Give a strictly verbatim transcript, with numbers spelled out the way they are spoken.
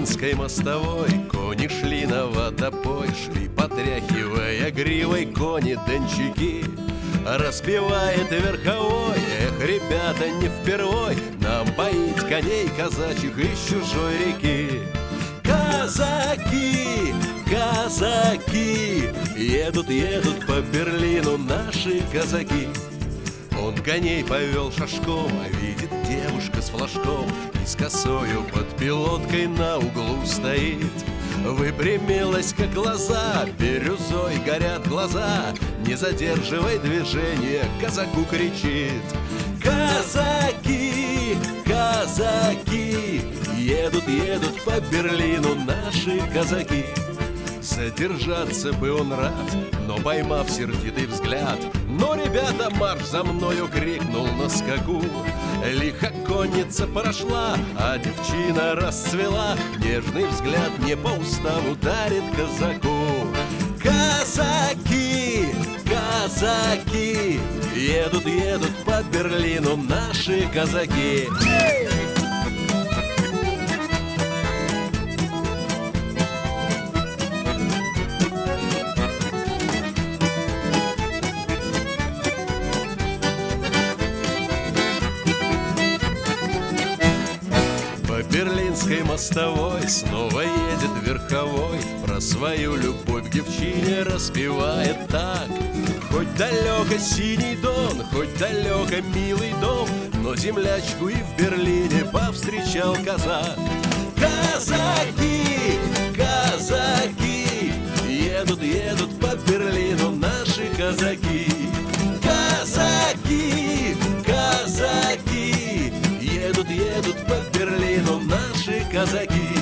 Берлинской мостовой кони шли на водопой, шли, потряхивая гривой кони-денчики. Распевает верховой: эх, ребята, не впервой нам поить коней казачьих из чужой реки. Казаки, казаки, едут, едут по Берлину наши казаки. Он коней повел шашком, а видит, девушка с флажком и с косою под пилоткой на углу стоит. Выпрямилась, как глаза, бирюзой горят глаза. Не задерживай движение, казаку кричит: казаки, казаки, едут, едут по Берлину наши казаки. Задержаться бы он рад, но, поймав сердитый взгляд: «Ну, ребята, марш за мною!» — крикнул на скаку. Лихо конница прошла, а девчина расцвела. Нежный взгляд не по уставу дарит казаку. Казаки, казаки, едут, едут по Берлину наши казаки. По Берлинской мостовой снова едет верховой, про свою любовь к девчине распевает так: хоть далеко синий дон, хоть далеко милый дом, но землячку и в Берлине повстречал казак. Казаки, казаки, едут, едут по Берлину наши казаки. Казаки, казаки, едут, едут по Берлину наши казаки.